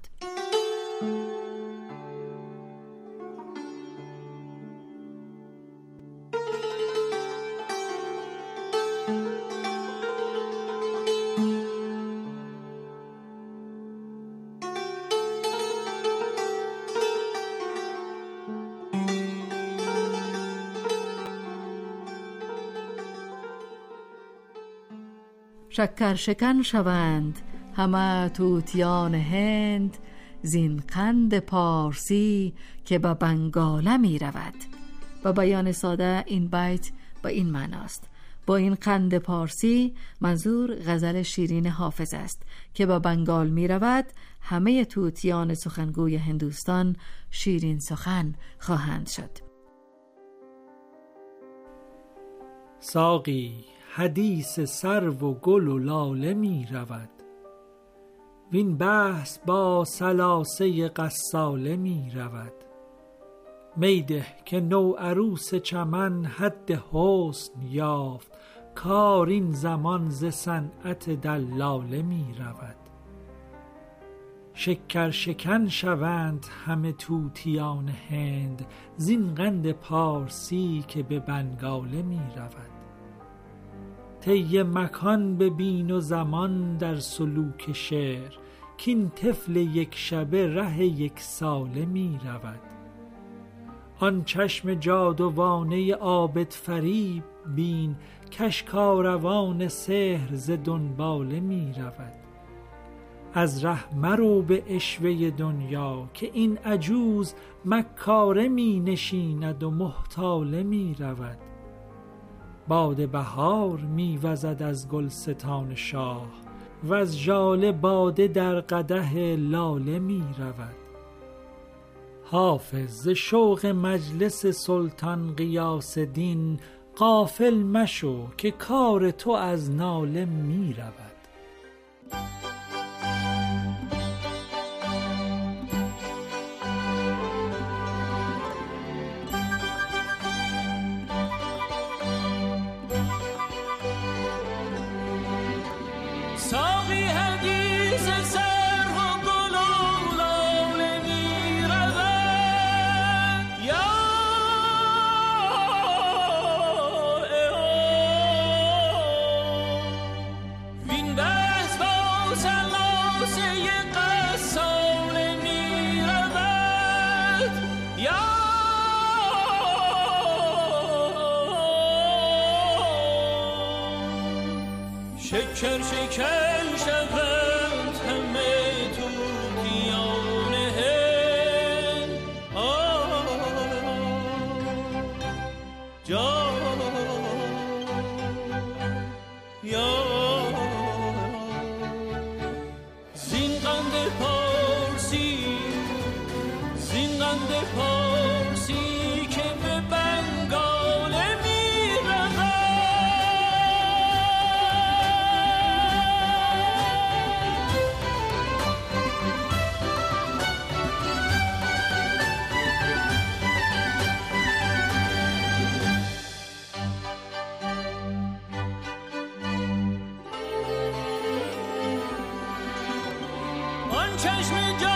شکر شکن شوند همه طوطیان هند، زین قند پارسی که به بنگاله می رود. با بیان ساده این بیت با این معناست: با این قند پارسی منظور غزل شیرین حافظ است که به بنگال می رود. همه طوطیان سخنگوی هندوستان شیرین سخن خواهند شد. ساقی حدیث سرو و گل و لاله می رود، وین بحث با سلاسه غساله می رود. میده که نو عروس چمن حد حسن یافت، کار این زمان ز صنعت دلاله می رود. شکر شکن شوند همه طوطیان هند، زین قند پارسی که به بنگاله می رود. طی مکان ببین و زمان در سلوک شعر، کین طفل یک شبه ره یک ساله می رود. آن چشم جادوانه عابد فریب بین، کش کاروان سحر ز دنباله می رود. از ره مرو به عشوه دنیا که این عجوز مکاره می نشیند و محتاله می رود. باد بهار می وزد از گلستان شاه، و از ژاله باده در قدح لاله می رود. حافظ ز شوق مجلس سلطان غیاث الدین، غافل مشو که کار تو از ناله می رود. شکر شکن شوند همه طوطیان هند، جان یا آن چشم جان